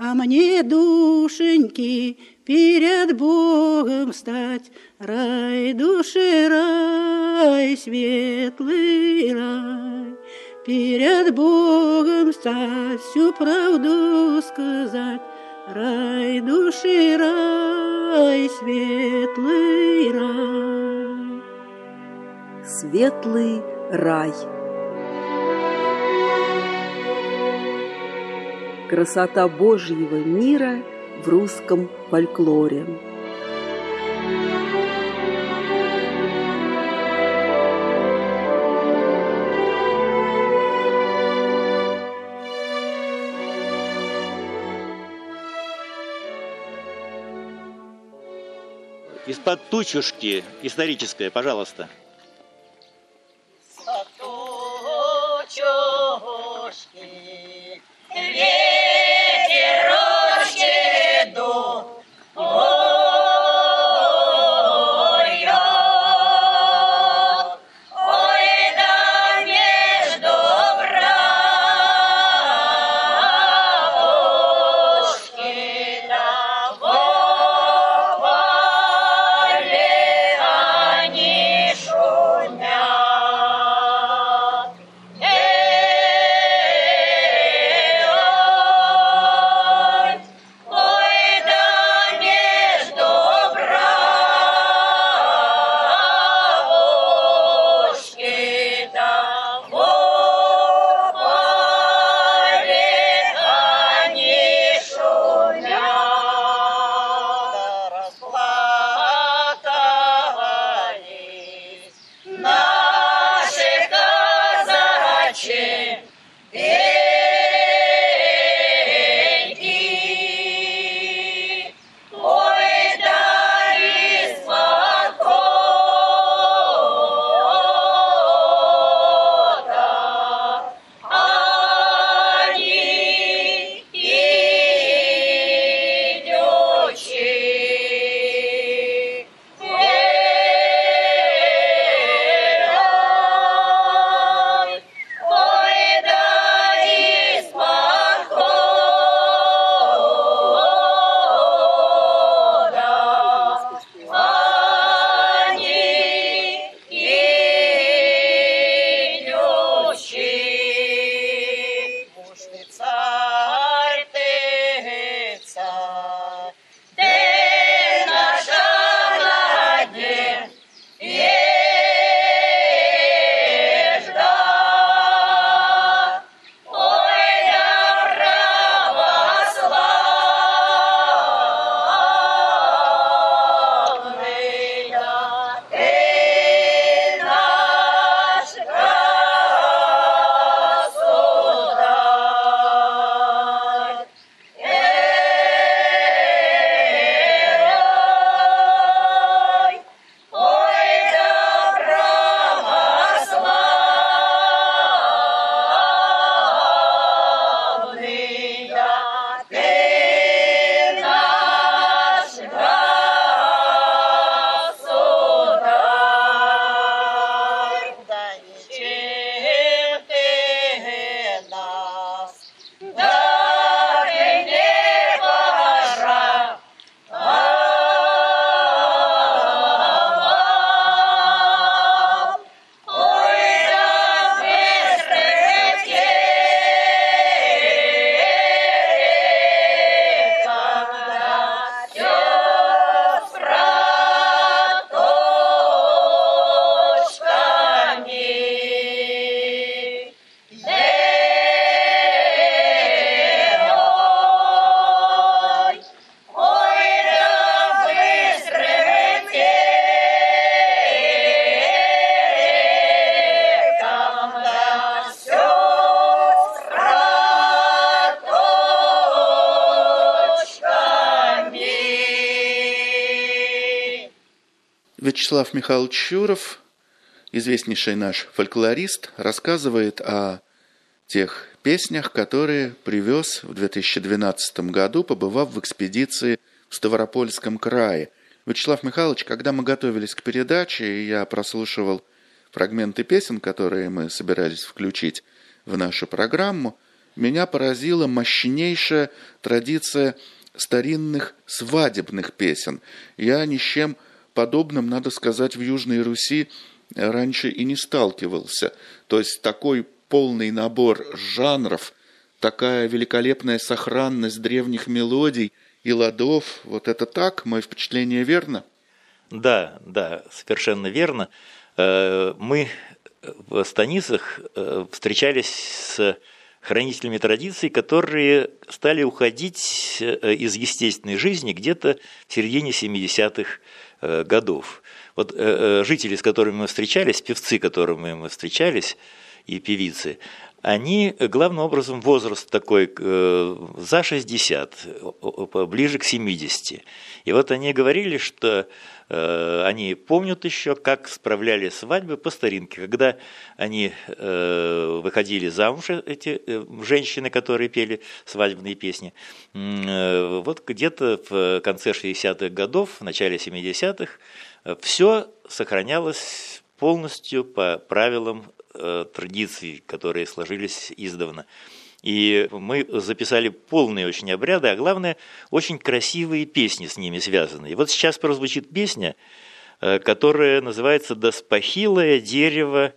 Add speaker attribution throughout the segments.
Speaker 1: А мне, душеньки, перед Богом стать, рай души рай, светлый рай. Перед Богом стать, всю правду сказать, рай души рай, светлый рай.
Speaker 2: Светлый рай. Красота Божьего мира в русском фольклоре.
Speaker 3: Из-под тучушки историческая, пожалуйста.
Speaker 4: Вячеслав Михайлович Щуров, известнейший наш фольклорист, рассказывает о тех песнях, которые привез в 2012 году, побывав в экспедиции в Ставропольском крае. Вячеслав Михайлович, когда мы готовились к передаче, я прослушивал фрагменты песен, которые мы собирались включить в нашу программу, меня поразила мощнейшая традиция старинных свадебных песен. Я ни с чем подобным, надо сказать, в Южной Руси раньше и не сталкивался. То есть такой полный набор жанров, такая великолепная сохранность древних мелодий и ладов. Вот это так? Мое впечатление верно?
Speaker 3: Да, совершенно верно. Мы в станицах встречались с хранителями традиций, которые стали уходить из естественной жизни где-то в середине 70-х годов. Вот жители, с которыми мы встречались, певцы, с которыми мы встречались, и певицы, они, главным образом, возраст такой за 60, ближе к 70. И вот они говорили, что они помнят еще, как справляли свадьбы по старинке, когда они выходили замуж, эти женщины, которые пели свадебные песни. Вот где-то в конце 60-х годов, в начале 70-х, все сохранялось полностью по правилам традиций, которые сложились издавна. И мы записали полные очень обряды, а главное, очень красивые песни с ними связаны. И вот сейчас прозвучит песня, которая называется «Доспахилое дерево».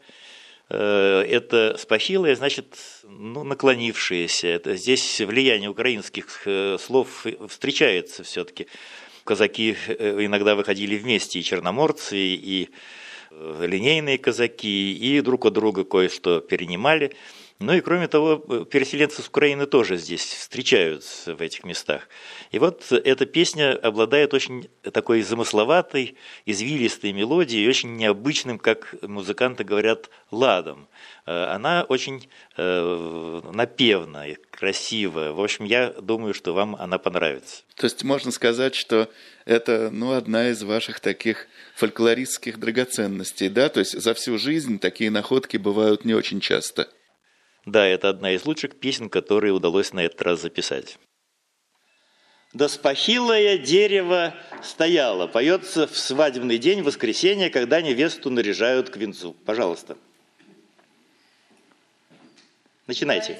Speaker 3: Это спахилое, значит, наклонившееся. Это здесь влияние украинских слов встречается все-таки. Казаки иногда выходили вместе, и черноморцы, и линейные казаки, и друг от друга кое-что перенимали. Ну и кроме того, переселенцы с Украины тоже здесь встречаются в этих местах. И вот эта песня обладает очень такой замысловатой, извилистой мелодией, очень необычным, как музыканты говорят, ладом. Она очень напевная, красивая. В общем, я думаю, что вам она понравится.
Speaker 4: То есть можно сказать, что это одна из ваших таких фольклористских драгоценностей, да? То есть за всю жизнь такие находки бывают не очень часто.
Speaker 3: Да, это одна из лучших песен, которые удалось на этот раз записать. «Доспахилое дерево стояло» поется в свадебный день, воскресенье, когда невесту наряжают к венцу. Пожалуйста. Начинайте.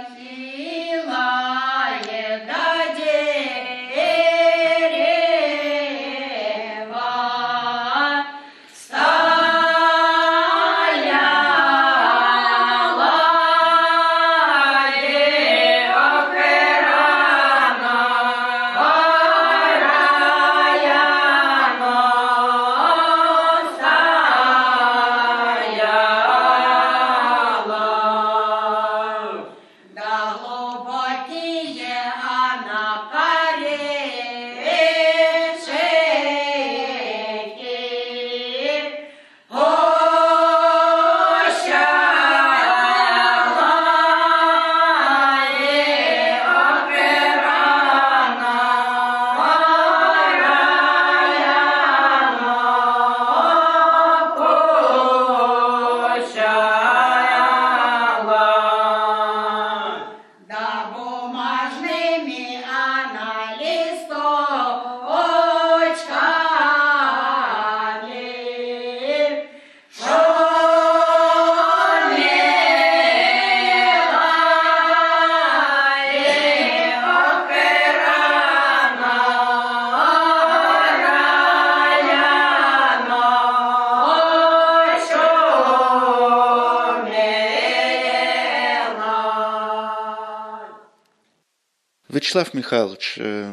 Speaker 4: Вячеслав Михайлович,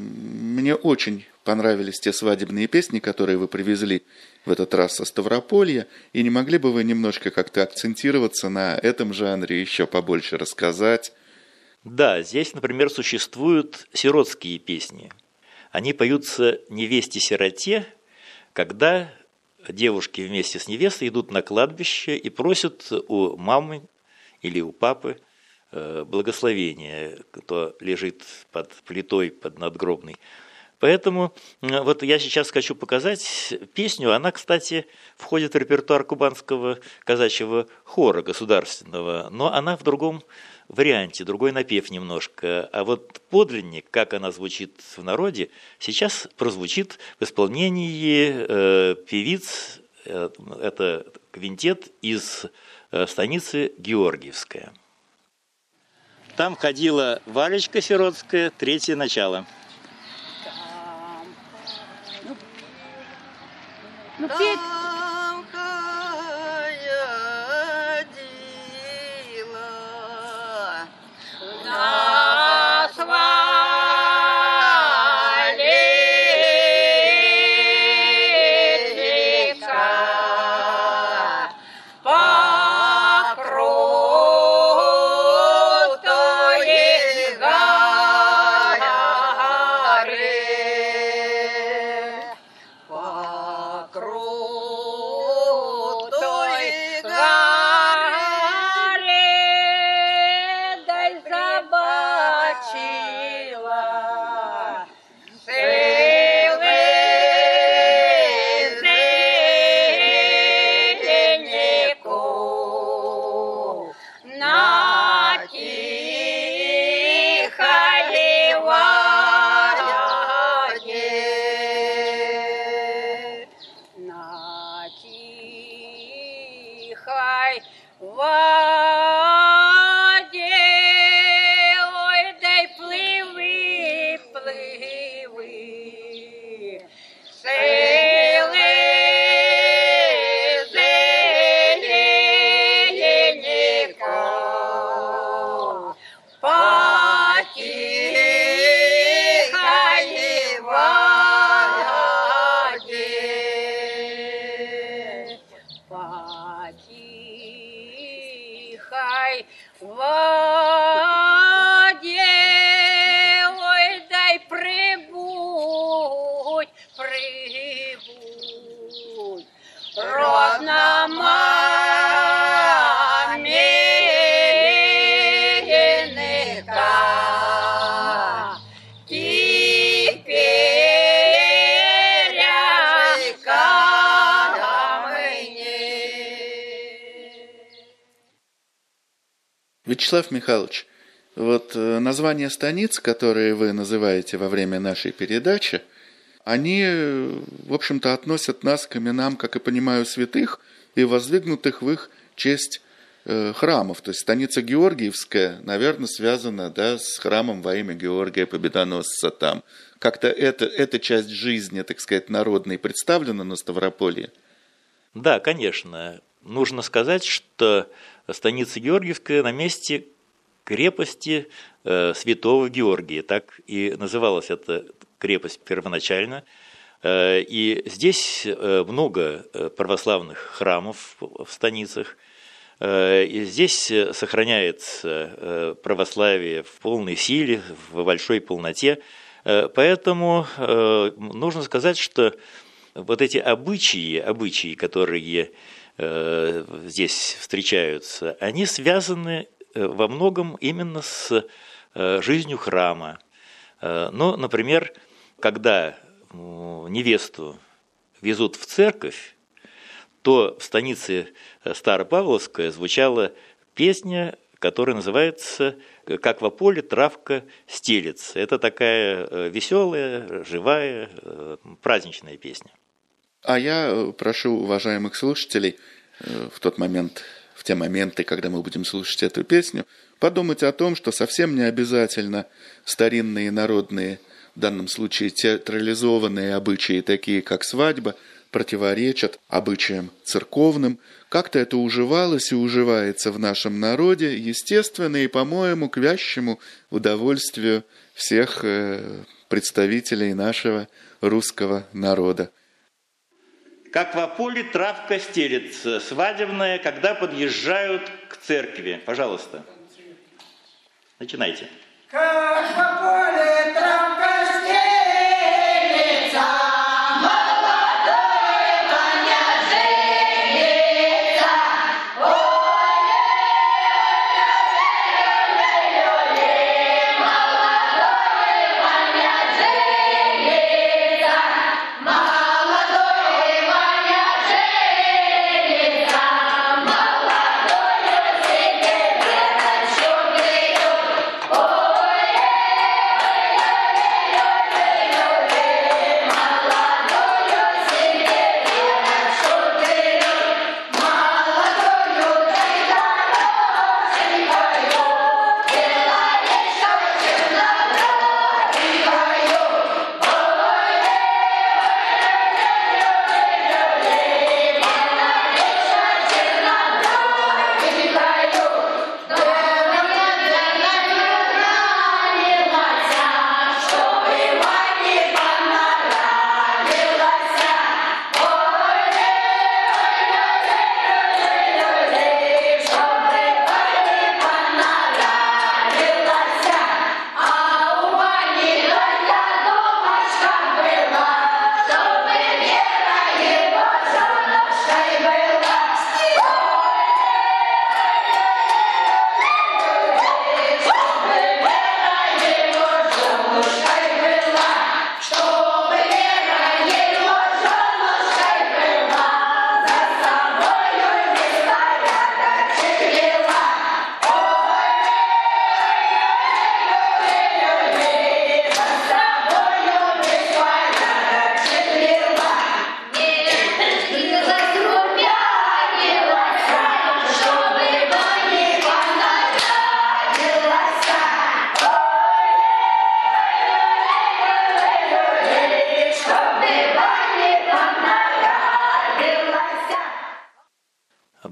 Speaker 4: мне очень понравились те свадебные песни, которые вы привезли в этот раз со Ставрополья, и не могли бы вы немножко как-то акцентироваться на этом жанре, еще побольше рассказать?
Speaker 3: Да, здесь, например, существуют сиротские песни. Они поются невесте-сироте, когда девушки вместе с невестой идут на кладбище и просят у мамы или у папы благословения, кто лежит под плитой, под надгробной. Поэтому вот я сейчас хочу показать песню. Она, кстати, входит в репертуар кубанского казачьего хора государственного, но она в другом варианте, другой напев немножко. А вот подлинник, как она звучит в народе, сейчас прозвучит в исполнении певиц. Это квинтет из станицы Георгиевская. Там ходила Валечка Сиротская, третье начало.
Speaker 1: Ну, петь.
Speaker 4: Вячеслав Михайлович, вот названия станиц, которые вы называете во время нашей передачи, они, в общем-то, относят нас к именам, как я понимаю, святых и воздвигнутых в их честь храмов. То есть станица Георгиевская, наверное, связана, да, с храмом во имя Георгия Победоносца там. Как-то эта часть жизни, так сказать, народной представлена на Ставрополье?
Speaker 3: Да, конечно. Нужно сказать, что станица Георгиевская на месте крепости святого Георгия. Так и называлась эта крепость первоначально. И здесь много православных храмов в станицах. И здесь сохраняется православие в полной силе, в большой полноте. Поэтому нужно сказать, что вот эти обычаи, которые здесь встречаются, они связаны во многом именно с жизнью храма. Ну, например, когда невесту везут в церковь, то в станице Старопавловская звучала песня, которая называется «Как во поле травка стелется». Это такая веселая, живая, праздничная песня.
Speaker 4: А я прошу уважаемых слушателей в те моменты, когда мы будем слушать эту песню, подумать о том, что совсем не обязательно старинные народные, в данном случае театрализованные обычаи, такие как свадьба, противоречат обычаям церковным. Как-то это уживалось и уживается в нашем народе, естественно, и, по-моему, к вящему удовольствию всех представителей нашего русского народа.
Speaker 3: «Как во поле травка стелется», свадебная, когда подъезжают к церкви. Пожалуйста, начинайте.
Speaker 5: Как во поле травка стелется,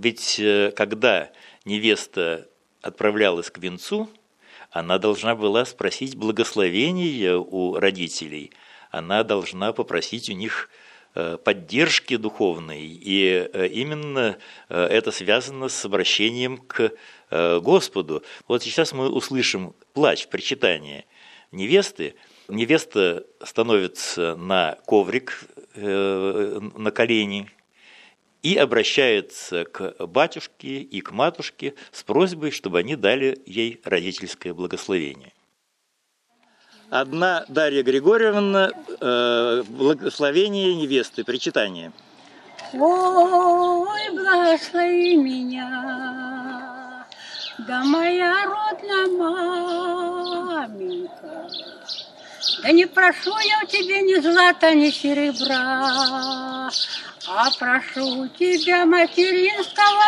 Speaker 3: Ведь когда невеста отправлялась к венцу, она должна была спросить благословения у родителей, она должна попросить у них поддержки духовной, и именно это связано с обращением к Господу. Вот сейчас мы услышим плач, причитание невесты. Невеста становится на коврик, на колени, и обращается к батюшке и к матушке с просьбой, чтобы они дали ей родительское благословение. Одна Дарья Григорьевна, благословение невесты, причитание.
Speaker 1: Ой, благослови меня, да моя родная маменька, да не прошу я у тебя ни злата, ни серебра, а прошу тебя материнского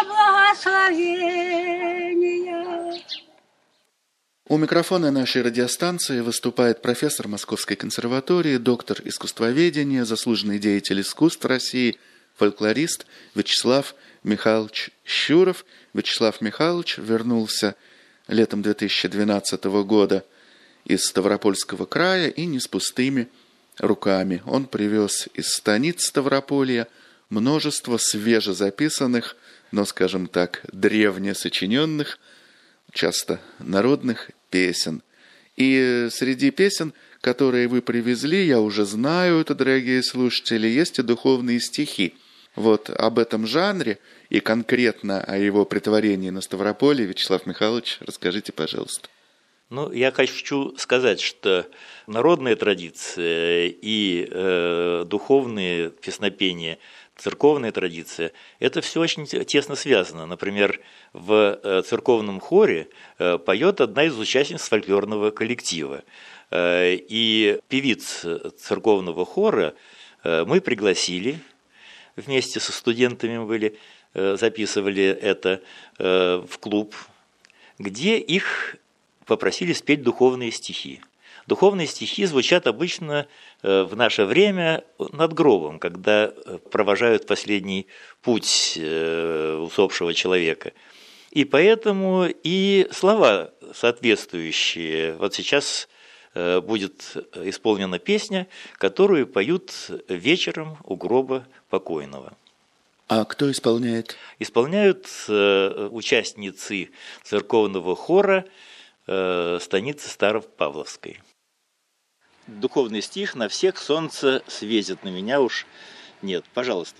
Speaker 1: благословения.
Speaker 4: У микрофона нашей радиостанции выступает профессор Московской консерватории, доктор искусствоведения, заслуженный деятель искусств России, фольклорист Вячеслав Михайлович Щуров. Вячеслав Михайлович вернулся летом 2012 года из Ставропольского края и не с пустыми руками. Он привез из станиц Ставрополья множество свежезаписанных, но, скажем так, древне сочиненных, часто народных песен. И среди песен, которые вы привезли, я уже знаю это, дорогие слушатели, есть и духовные стихи. Вот об этом жанре и конкретно о его претворении на Ставрополье, Вячеслав Михайлович, расскажите, пожалуйста.
Speaker 3: Ну, я хочу сказать, что народная традиция и духовные песнопения, церковная традиция – это все очень тесно связано. Например, в церковном хоре поет одна из участниц фольклорного коллектива. И певиц церковного хора мы пригласили, вместе со студентами были, записывали это в клуб, где их попросили спеть духовные стихи. Духовные стихи звучат обычно в наше время над гробом, когда провожают последний путь усопшего человека. И поэтому и слова соответствующие. Вот сейчас будет исполнена песня, которую поют вечером у гроба покойного.
Speaker 4: А кто исполняет?
Speaker 3: Исполняют участницы церковного хора станицы Старопавловской. Духовный стих «На всех солнце светит, на меня уж нет». Пожалуйста.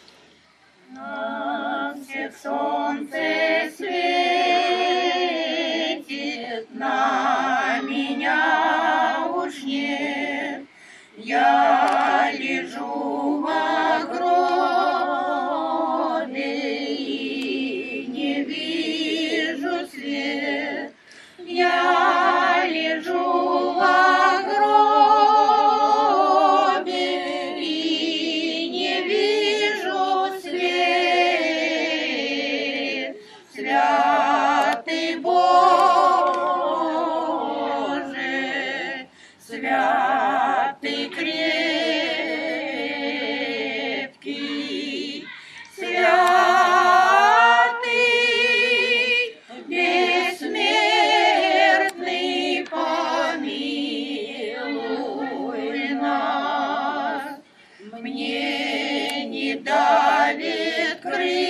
Speaker 5: На всех солнце светит, на меня уж нет. Я лежу во гробе и не вижу свет. Я лежу во гробе и не вижу свет. Святый Боже, святый крепкий, святый бессмертный, помилуй нас. Мне не давит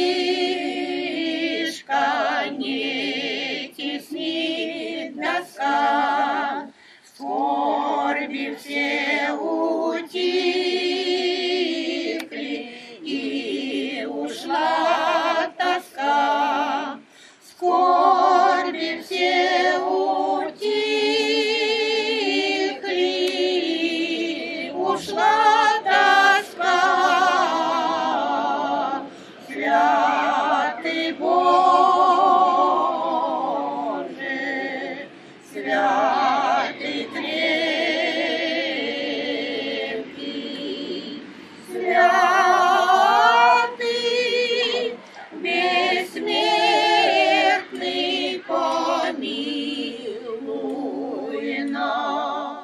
Speaker 5: крышка, не теснит доска, скорби все утихли и ушла тоска. Скорби все утихли и ушла тоска. Святый Боже, святый крепкий, святый бессмертный, помилуй нас.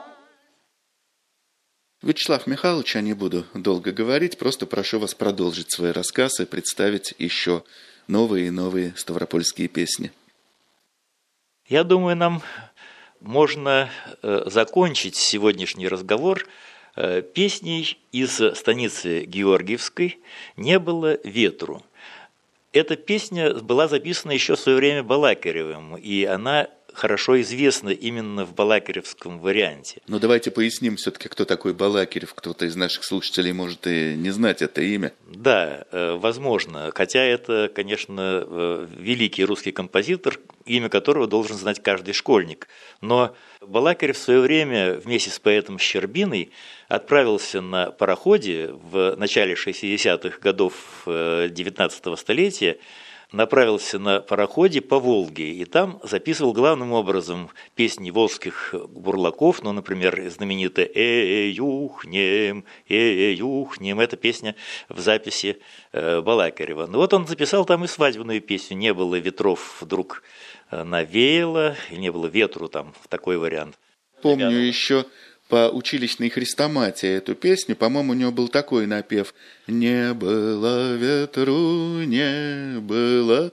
Speaker 4: Вячеслав Михайлович, я не буду долго говорить, просто прошу вас продолжить свой рассказ и представить еще новые и новые ставропольские песни.
Speaker 3: Я думаю, нам можно закончить сегодняшний разговор песней из станицы Георгиевской «Не было ветру». Эта песня была записана еще в свое время Балакиревым, и она хорошо известна именно в балакиревском варианте.
Speaker 4: Но давайте поясним все-таки, кто такой Балакирев. Кто-то из наших слушателей может и не знать это имя.
Speaker 3: Да, возможно. Хотя это, конечно, великий русский композитор, имя которого должен знать каждый школьник. Но Балакирев в свое время вместе с поэтом Щербиной отправился на пароходе в начале 60-х годов XIX столетия, направился на пароходе по Волге, и там записывал главным образом песни волжских бурлаков, ну, например, знаменитая «Юхнем», эта песня в записи Балакирева. Ну вот он записал там и свадебную песню «Не было ветров, вдруг навеяло», и «Не было ветру», там такой вариант.
Speaker 4: Помню еще по училищной хрестоматии эту песню, по-моему, у него был такой напев: «Не было ветру, не было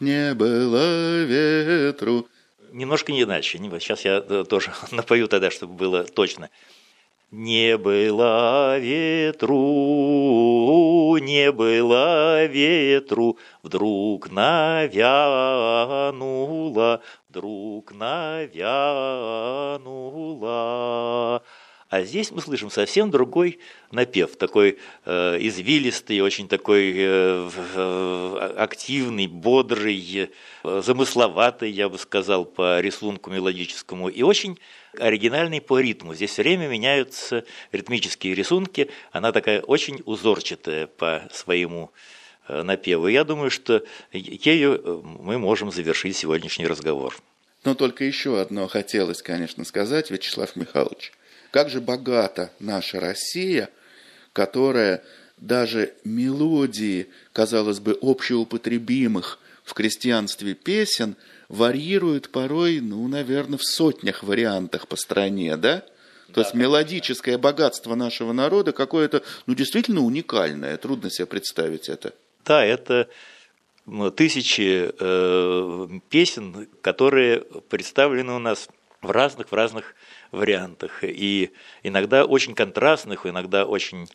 Speaker 4: ветру».
Speaker 3: Немножко не иначе. Сейчас я тоже напою тогда, чтобы было точно. Не было ветру, не было ветру, вдруг навянуло, А здесь мы слышим совсем другой напев, такой извилистый, очень такой активный, бодрый, замысловатый, я бы сказал, по рисунку мелодическому, и очень оригинальный по ритму. Здесь все время меняются ритмические рисунки, она такая очень узорчатая по своему напеву. Я думаю, что ею мы можем завершить сегодняшний разговор.
Speaker 4: Но только еще одно хотелось, конечно, сказать, Вячеслав Михайлович. Как же богата наша Россия, которая даже мелодии, казалось бы, общеупотребимых в крестьянстве песен варьирует порой, наверное, в сотнях вариантах по стране, да? То есть мелодическое богатство нашего народа какое-то, действительно уникальное. Трудно себе представить это.
Speaker 3: Да, это тысячи песен, которые представлены у нас в разных вариантах, и иногда очень контрастных, иногда очень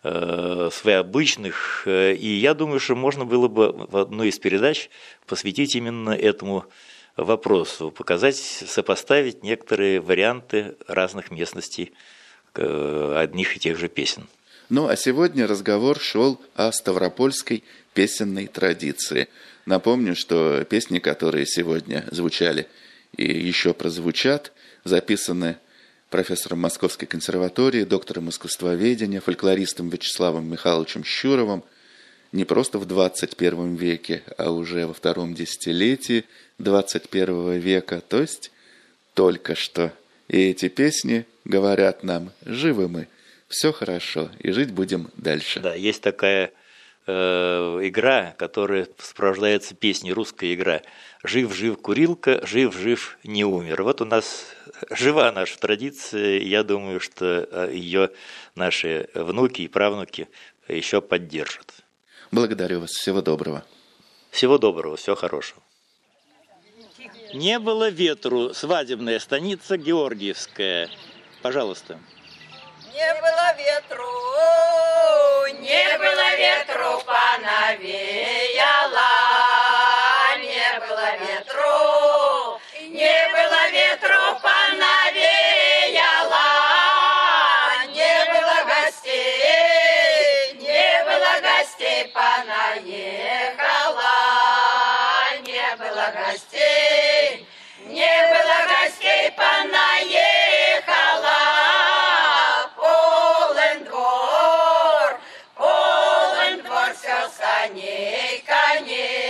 Speaker 3: своеобычных, и я думаю, что можно было бы в одной из передач посвятить именно этому вопросу, показать, сопоставить некоторые варианты разных местностей одних и тех же песен.
Speaker 4: А сегодня разговор шел о ставропольской песенной традиции. Напомню, что песни, которые сегодня звучали и еще прозвучат, записаны профессором Московской консерватории, доктором искусствоведения, фольклористом Вячеславом Михайловичем Щуровым не просто в 21 веке, а уже во втором десятилетии 21 века, то есть только что. И эти песни говорят нам: живы мы, все хорошо, и жить будем дальше.
Speaker 3: Да, есть такая игра, которая сопровождается песней, русская игра: «Жив-жив курилка, жив-жив не умер». Вот у нас жива наша традиция, и я думаю, что ее наши внуки и правнуки еще поддержат.
Speaker 4: Благодарю вас, всего доброго.
Speaker 3: Всего доброго, всего хорошего. «Не было ветру», свадебная станица Георгиевская. Пожалуйста.
Speaker 6: Не было ветру, понавеяло. Не было ветру, понавеяло. Не было гостей, понаехала. Не было гостей, понаехала. Полон двор, все саней, коней.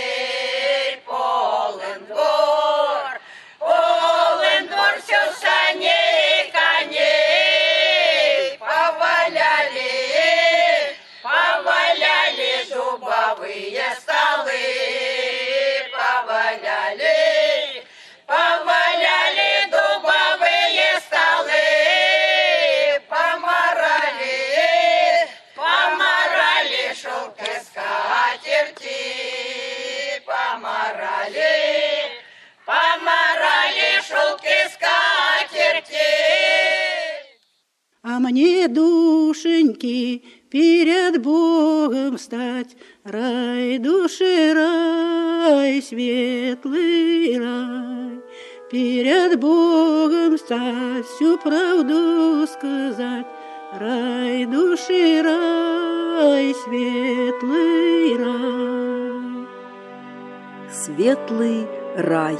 Speaker 1: А мне, душеньки, перед Богом стать, рай души рай, светлый рай. Перед Богом стать, всю правду сказать, рай души рай, светлый рай.
Speaker 2: Светлый рай.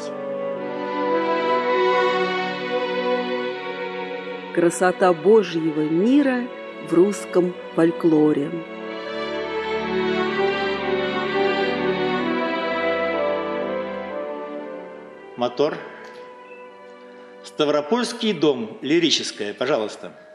Speaker 2: Красота Божьего мира в русском фольклоре.
Speaker 3: Мотор. Ставропольский дом. Лирическое, пожалуйста.